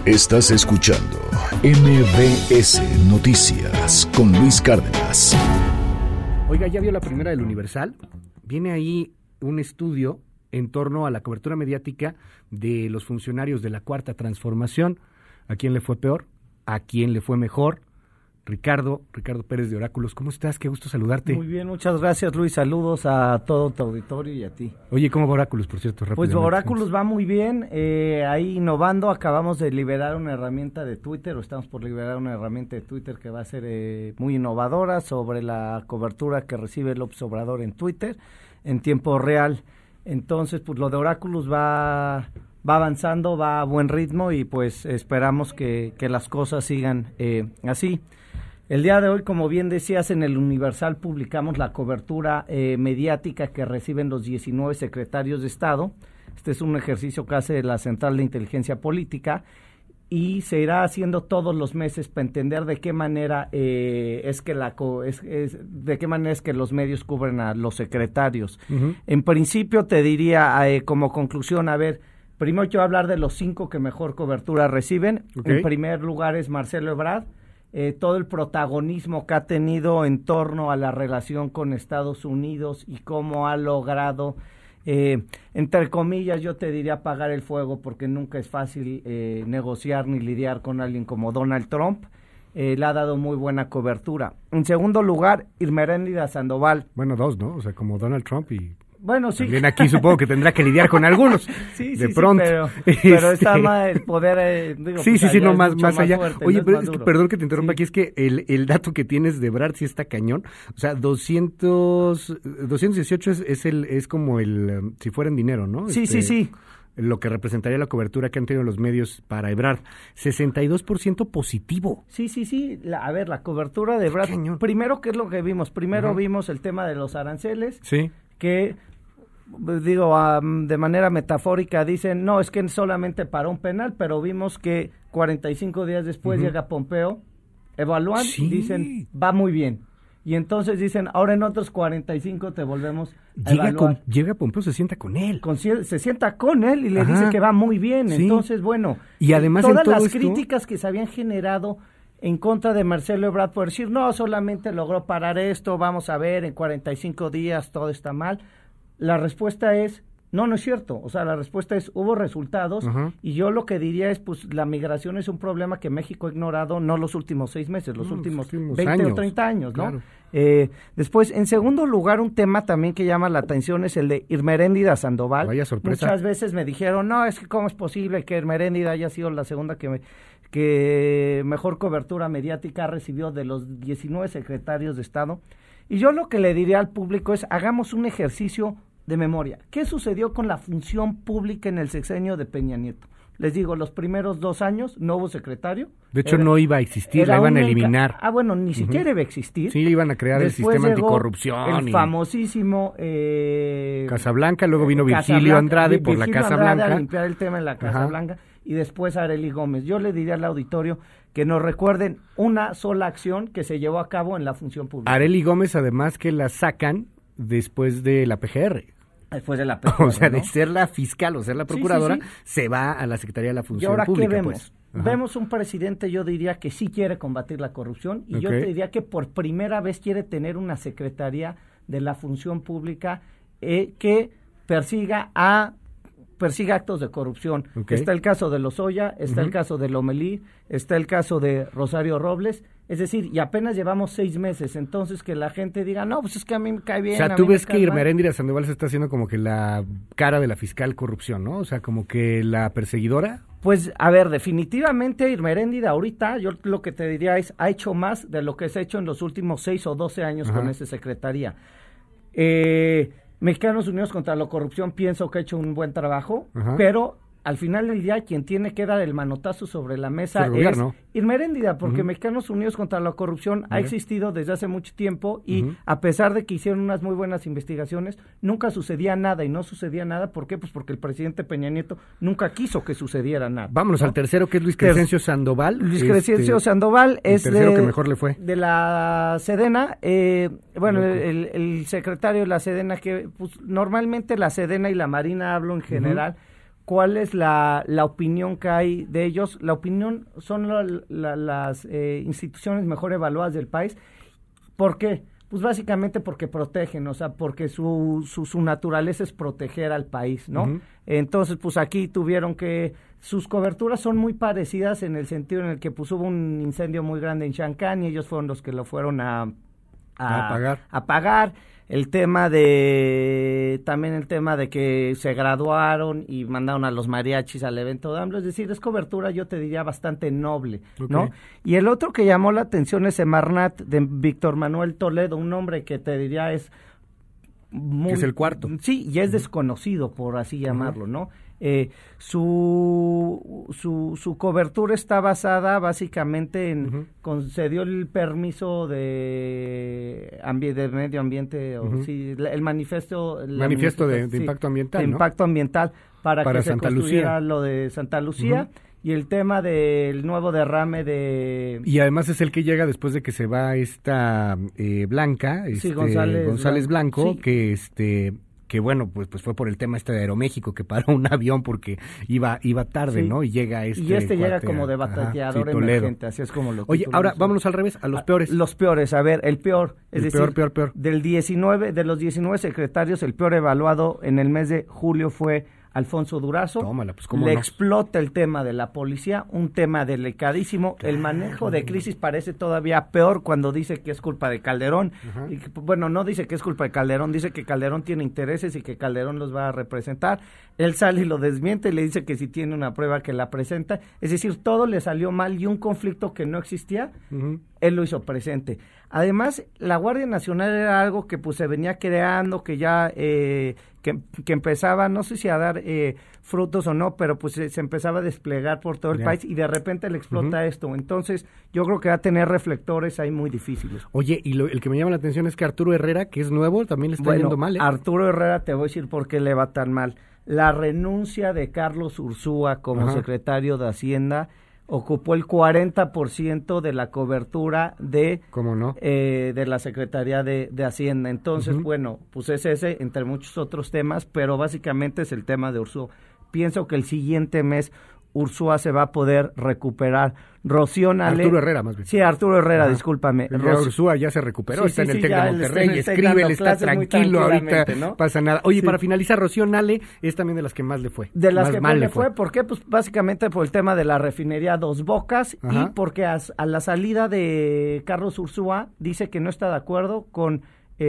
Estás escuchando MBS Noticias con Luis Cárdenas. Oiga, ¿ya vio la primera del Universal? Viene ahí un estudio en torno a la cobertura mediática de los funcionarios de la Cuarta Transformación. ¿A quién le fue peor? ¿A quién le fue mejor? Ricardo Pérez de Oráculos, ¿cómo estás? Qué gusto saludarte. Muy bien, muchas gracias, Luis. Saludos a todo tu auditorio y a ti. Oye, ¿cómo va Oráculos, por cierto? Pues Oráculos va muy bien, ahí innovando. Acabamos de liberar una herramienta de Twitter, o estamos por liberar una herramienta de Twitter que va a ser muy innovadora sobre la cobertura que recibe López Obrador en Twitter en tiempo real. Entonces, pues lo de Oráculos va avanzando, va a buen ritmo y pues esperamos que las cosas sigan así. El día de hoy, como bien decías, en el Universal publicamos la cobertura mediática que reciben los 19 secretarios de Estado. Este es un ejercicio que hace la Central de Inteligencia Política y se irá haciendo todos los meses para entender de qué manera es que los medios cubren a los secretarios. Uh-huh. En principio te diría como conclusión, a ver, primero quiero hablar de los 5 que mejor cobertura reciben. Okay. En primer lugar es Marcelo Ebrard. Todo el protagonismo que ha tenido en torno a la relación con Estados Unidos y cómo ha logrado, entre comillas, yo te diría apagar el fuego, porque nunca es fácil negociar ni lidiar con alguien como Donald Trump. Le ha dado muy buena cobertura. En segundo lugar, Irmeréndida Sandoval. Bueno, 2, ¿no? O sea, como Donald Trump y... Bueno, sí. También aquí supongo que tendrá que lidiar con algunos. Sí, de pronto. Pero está más el poder. No, más allá. Fuerte, oye, no pero es que, perdón que te interrumpa, aquí es que el dato que tienes de Ebrard sí está cañón. O sea, 218 es como si fuera en dinero, ¿no? Sí. Lo que representaría la cobertura que han tenido los medios para Ebrard. 62% positivo. Sí. La cobertura de Ebrard. Primero, ¿qué es lo que vimos? Primero vimos el tema de los aranceles. Sí. Que, de manera metafórica dicen, no, es que solamente para un penal, pero vimos que 45 días después llega Pompeo, evalúan y dicen, va muy bien. Y entonces dicen, ahora en otros 45 te volvemos a evaluar. Llega Pompeo, se sienta con él. Se sienta con él y le dice que va muy bien. Sí. Entonces, bueno, y además todas las críticas que se habían generado en contra de Marcelo Ebrard por decir, no, solamente logró parar esto, vamos a ver, en 45 días todo está mal. La respuesta es, no es cierto. O sea, la respuesta es, hubo resultados, y yo lo que diría es, pues, la migración es un problema que México ha ignorado, no los últimos 6 meses, los últimos 20 años. O 30 años, ¿no? Claro. Después, en segundo lugar, un tema también que llama la atención es el de Irmeréndida Sandoval. Vaya sorpresa. Muchas veces me dijeron, no, es que cómo es posible que Irmeréndida haya sido la segunda que mejor cobertura mediática recibió de los 19 secretarios de Estado. Y yo lo que le diría al público es, hagamos un ejercicio de memoria. ¿Qué sucedió con la función pública en el sexenio de Peña Nieto? Les digo, los primeros 2 años no hubo secretario. De hecho, no iba a existir, la iban a eliminar. Ni siquiera iba a existir. Sí, iban a crear Después el sistema anticorrupción. El famosísimo... Casablanca, luego vino Virgilio Andrade por la Casa Blanca. A limpiar el tema en la Casa Blanca. Y después Arely Gómez. Yo le diría al auditorio que nos recuerden una sola acción que se llevó a cabo en la función pública. Arely Gómez, además, que la sacan después de la PGR. Después de la PGR, o sea, ¿no? de ser la fiscal o ser la procuradora, se va a la Secretaría de la Función Pública. ¿Y ahora qué vemos? Pues. Vemos un presidente, yo diría, que sí quiere combatir la corrupción, y yo te diría que por primera vez quiere tener una Secretaría de la Función Pública que persiga actos de corrupción. Está el caso de Lozoya, está el caso de Lomelí, está el caso de Rosario Robles, es decir, y apenas llevamos 6 meses, entonces que la gente diga, no, pues es que a mí me cae bien. O sea, tú ves que Irmeréndida Sandoval se está haciendo como que la cara de la fiscal corrupción, ¿no? O sea, como que la perseguidora. Pues, a ver, definitivamente Irmeréndida ahorita, yo lo que te diría es, ha hecho más de lo que se ha hecho en los últimos 6 o 12 años con esa secretaría. Mexicanos Unidos contra la Corrupción pienso que ha hecho un buen trabajo, pero al final del día quien tiene que dar el manotazo sobre la mesa es Irmeréndida, porque Mexicanos Unidos contra la Corrupción ha existido desde hace mucho tiempo y a pesar de que hicieron unas muy buenas investigaciones, nunca sucedía nada, y no sucedía nada, ¿por qué? Pues porque el presidente Peña Nieto nunca quiso que suciediera nada. Vámonos al tercero, que es Luis Crescencio Sandoval. Luis Crescencio Sandoval es el tercero que mejor le fue. De la Sedena, el secretario de la Sedena, que pues normalmente la Sedena y la Marina, hablo en general, ¿cuál es la opinión que hay de ellos? La opinión son las instituciones mejor evaluadas del país. ¿Por qué? Pues básicamente porque protegen, o sea, porque su naturaleza es proteger al país, ¿no? Uh-huh. Entonces, pues aquí tuvieron que... Sus coberturas son muy parecidas en el sentido en el que pues hubo un incendio muy grande en Chancán y ellos fueron los que lo fueron a apagar. También el tema de que se graduaron y mandaron a los mariachis al evento de AMLO, es decir, es cobertura, yo te diría, bastante noble, ¿no? Y el otro que llamó la atención es Semarnat de Víctor Manuel Toledo, un hombre que te diría es muy... Es el cuarto. Sí, y es desconocido, por así llamarlo, ¿no? Su cobertura está basada básicamente en concedió el permiso de medio ambiente o el manifiesto de impacto ambiental, de ¿no? impacto ambiental para que Santa se construyera Lucía. Lo de Santa Lucía. Y el tema del nuevo derrame de... Y además es el que llega después de que se va esta Blanca, González Blanco, sí. que bueno, pues fue por el tema de Aeroméxico, que paró un avión porque iba tarde, sí. ¿no? Y llega llega como de batallador emergente, así es como lo... Oye, ahora vámonos al revés, a los peores. Los peores, a ver, el peor, peor. De los 19 secretarios, el peor evaluado en el mes de julio fue Alfonso Durazo. Tómala, pues cómo le no. Explota el tema de la policía, un tema delicadísimo. El manejo de crisis parece todavía peor cuando dice que es culpa de Calderón. Y que, bueno, no dice que es culpa de Calderón, dice que Calderón tiene intereses y que Calderón los va a representar. Él sale y lo desmiente y le dice que si tiene una prueba que la presenta. Es decir, todo le salió mal y un conflicto que no existía, él lo hizo presente. Además, la Guardia Nacional era algo que pues se venía creando, que ya que empezaba, no sé si a dar frutos o no, pero pues se empezaba a desplegar por todo el país y de repente le explota esto. Entonces, yo creo que va a tener reflectores ahí muy difíciles. Oye, y el que me llama la atención es que Arturo Herrera, que es nuevo, también le está yendo mal, ¿eh? Arturo Herrera, te voy a decir por qué le va tan mal. La renuncia de Carlos Ursúa como secretario de Hacienda ocupó el 40% de la cobertura de ¿cómo no? De la Secretaría de Hacienda. Entonces, bueno, pues es ese, entre muchos otros temas, pero básicamente es el tema de Ursúa. Pienso que el siguiente mes Ursúa se va a poder recuperar. Rocío Nale... Arturo Herrera, más bien. Sí, Arturo Herrera, discúlpame. Ursúa ya se recuperó, está en el TEC de Monterrey, escribe, él está tranquilo, ahorita no pasa nada. Oye, para finalizar, Rocío Nale es también de las que más le fue. De las que más le fue, ¿por qué? Pues básicamente por el tema de la refinería Dos Bocas y porque a la salida de Carlos Ursúa dice que no está de acuerdo con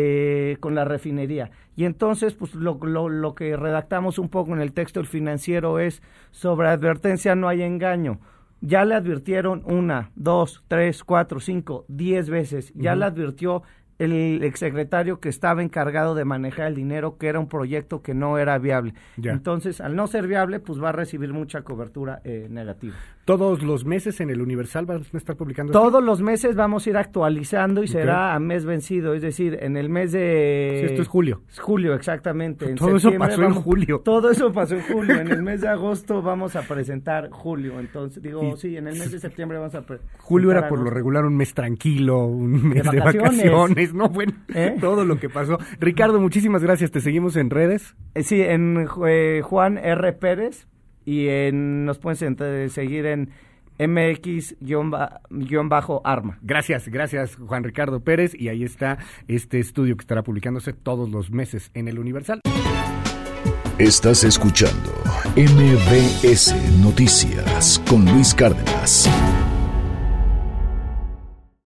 la refinería. Y entonces, pues lo que redactamos un poco en el texto del Financiero es: sobre advertencia no hay engaño. Ya le advirtieron 1, 2, 3, 4, 5, 10 veces. Ya le advirtió el exsecretario que estaba encargado de manejar el dinero, que era un proyecto que no era viable. Entonces, al no ser viable, pues va a recibir mucha cobertura negativa. ¿Todos los meses en el Universal van a estar publicando? Todos los meses vamos a ir actualizando y será a mes vencido, es decir, en el mes de... Sí, esto es julio. Julio, exactamente. Todo eso pasó en julio. Todo eso pasó en julio. En el mes de agosto vamos a presentar julio. Entonces, en el mes de septiembre vamos a presentar julio era por lo regular un mes tranquilo, un mes de vacaciones. No, bueno, todo lo que pasó. Ricardo, muchísimas gracias. Te seguimos en redes. Sí, en Juan R. Pérez y nos pueden seguir en MX-Arma. Gracias, Juan Ricardo Pérez. Y ahí está este estudio que estará publicándose todos los meses en el Universal. Estás escuchando MBS Noticias con Luis Cárdenas.